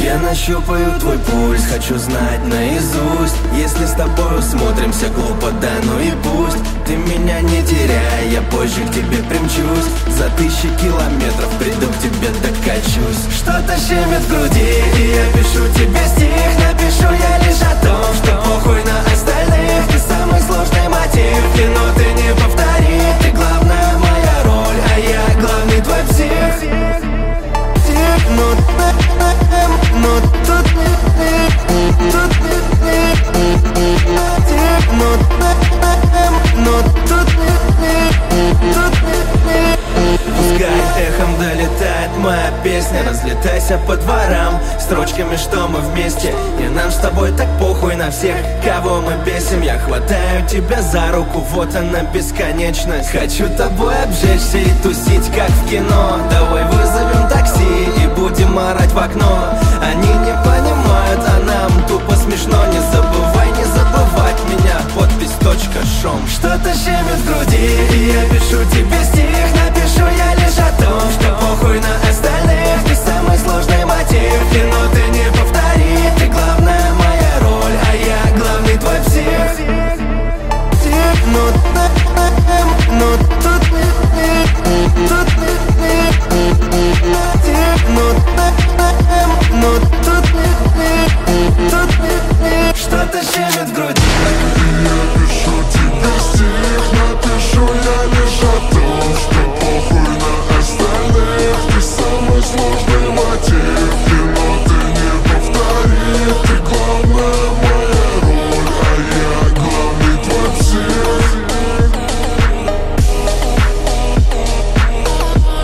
Я нащупаю твой пульс, хочу знать наизусть. Если с тобой смотримся глупо, да ну и пусть. Ты меня не теряй, я позже к тебе примчусь. За 1000 километров приду к тебе, докачусь. Что-то щемит в груди, и я пишу тебе стих. Напишу я лишь о том, что похуй на остальных. Ты самый сложный мотив, кино ты не повтори. Ты главная моя роль, а я главный твой псих. Но тут пускай эхом долетает моя песня. Разлетайся по дворам строчками, что мы вместе. И нам с тобой так похуй на всех, кого мы бесим. Я хватаю тебя за руку, вот она бесконечность. Хочу тобой обжечься и тусить, как в кино. Давай вызовем такси и будем орать в окно. Они не понимают, а нам тупо